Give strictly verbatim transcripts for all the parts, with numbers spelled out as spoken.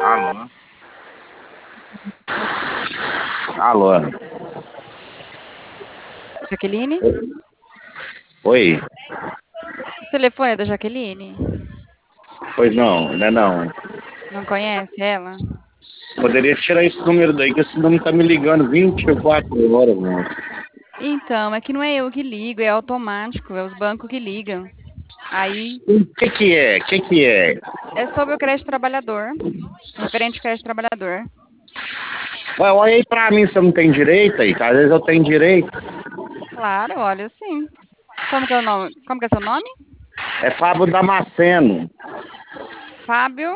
Alô? Alô? Jaqueline? Oi? O telefone é da Jaqueline? Pois não, né não. Não conhece ela? Poderia tirar esse número daí, que esse número tá me ligando vinte e quatro horas, mano. Então, é que não é eu que ligo, é automático, é os bancos que ligam. Aí O que que é? O que que é? é sobre o crédito trabalhador, referente ao crédito trabalhador. Ué, olha aí pra mim se eu não tenho direito aí, que às vezes eu tenho direito. Claro, olha, sim. Como que é o nome? Como que é seu nome? É Fábio Damasceno. Fábio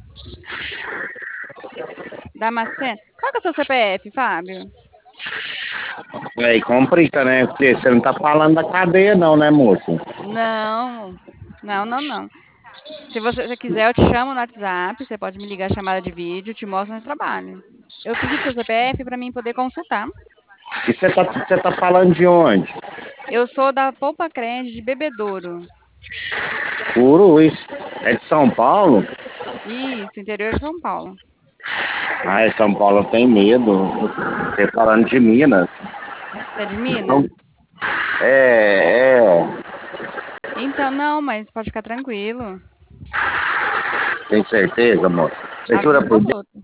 Damasceno. Qual que é o seu C P F, Fábio? Aí complica, né? Porque você não tá falando da cadeia não, né, moço? Não, não, não, não. Se você quiser, eu te chamo no WhatsApp, você pode me ligar chamada de vídeo, te mostro onde trabalho. Eu preciso do seu C P F para mim poder consultar. E você tá, você tá falando de onde? Eu sou da Poupa Crédito de Bebedouro. Urus. É de São Paulo? Isso, interior de São Paulo. Ai, São Paulo tem medo. Você falando de Minas. Você é de Então, Minas? é, é. Então, não, mas pode ficar tranquilo. Tem certeza, moço? Você jura por Deus? Absoluto.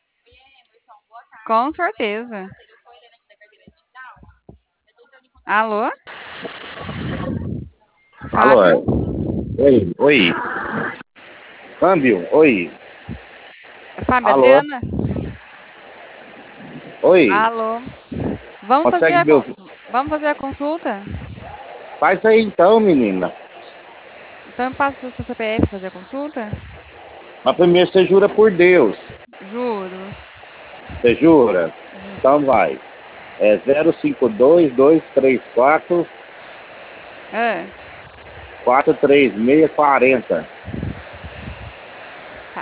Com certeza. Alô? Alô? Fábio? Oi, oi. Câmbio, oi. Fábio Alô? Adriana? Oi. Alô? Vamos fazer Consegue a, me con- ouvir? vamos fazer a consulta? Faz aí então, menina. Então, eu passo o seu C P F fazer a consulta? Mas primeiro você jura por Deus. Juro. Você jura? Ju- Então vai. É zero cinco dois dois três quatro Ah, quatro três seis quatro zero. tá.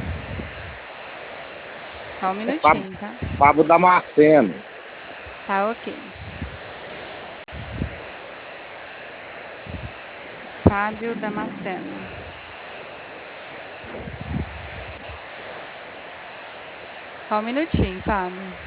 Só um É Fábio, minutinho, tá? Fábio Damasceno. Tá ok. Fábio Damasceno. Só um minutinho, Fábio.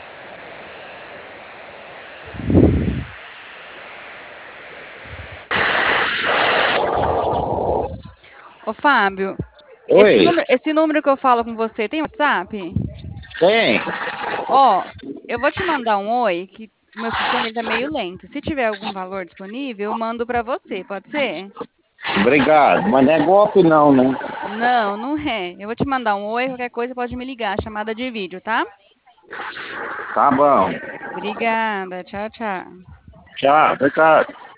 Ô, Fábio, esse Oi. número, esse número que eu falo com você tem WhatsApp? Tem? Ó, eu vou te mandar um oi, que o meu sistema ele tá meio lento. Se tiver algum valor disponível, eu mando pra você, pode ser? Obrigado. Mas não é golpe não, né? Não, não é. Eu vou te mandar um oi, qualquer coisa pode me ligar, chamada de vídeo, tá? Tá bom. Obrigada, tchau, tchau. Tchau, obrigado.